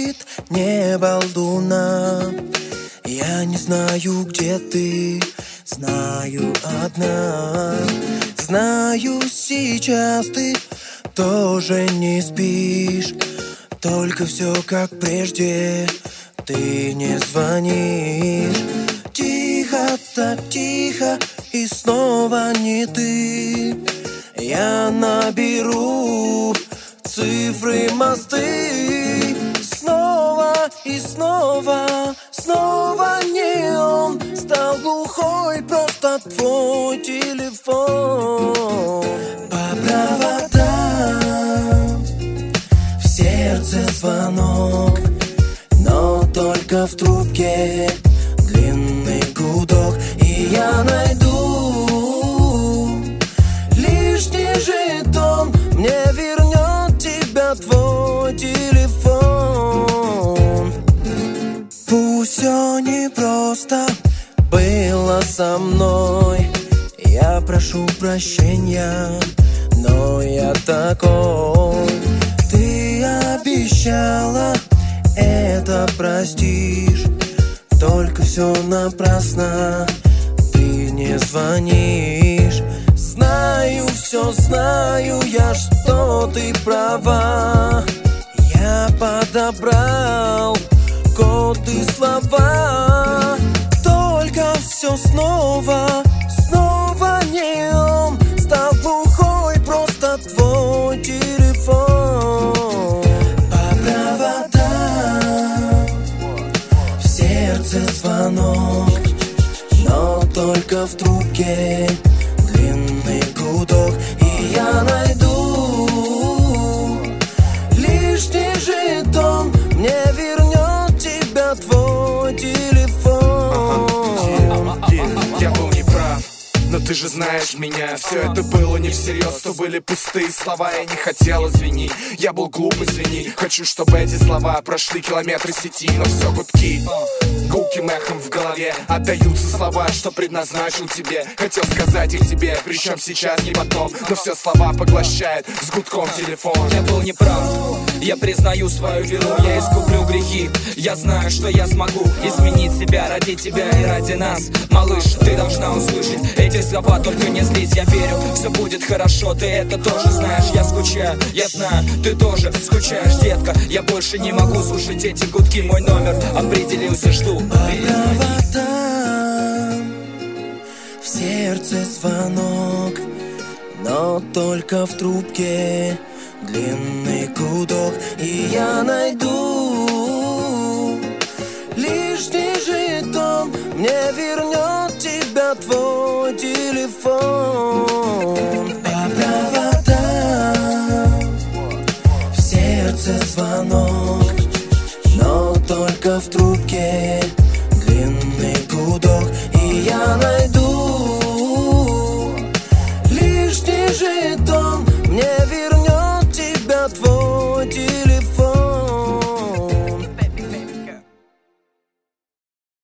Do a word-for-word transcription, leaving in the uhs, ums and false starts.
хватит неба луна. Я не знаю, где ты, знаю одна. Знаю, сейчас ты тоже не спишь, только все как прежде, ты не звонишь. Тихо, так тихо, и снова не ты. Я наберу цифры, мосты. Снова и снова, снова не он. Стал глухой просто твой телефон. По проводам в сердце звонок, но только в трубке длинный гудок. И я найду лишний жетон, мне вернет тебя твой телефон. Пусть все непросто было со мной, я прошу прощения, но я такой. Ты обещала, это простишь, только все напрасно, ты не звонишь. Знаю, все знаю я, что ты права. Я подобрал коды и слова, только все снова, снова не он. Стал глухой просто твой телефон. По проводам в сердце звонок, но только в трубке длинный гудок. И я найду лишний жетон, мне вернет тебя твой телефон. Я был неправ, но ты же знаешь меня. Все это было не всерьез, то были пустые слова. Я не хотел, извини, я был глуп, извини. Хочу, чтобы эти слова прошли километры сети, но все гудки гулким эхом в голове отдаются слова, что предназначил тебе. Хотел сказать их тебе, причем сейчас, не потом, но все слова поглощает с гудком телефон. Я был неправ, я признаю свою вину, я искуплю грехи. Я знаю, что я смогу изменить себя ради тебя и ради нас. Малыш, ты должна услышать эти слова, только не злись. Я верю, все будет хорошо, ты это тоже знаешь. Я скучаю, я знаю, ты тоже скучаешь, детка. Я больше не могу слушать эти гудки, мой номер определился, жду. По проводам в сердце звонок, но только в трубке длинный гудок. И я найду лишний жетон, мне вернет тебя твой телефон. По проводам в сердце звонок, но только в трубке длинный гудок. И я найду лишний жетон, мне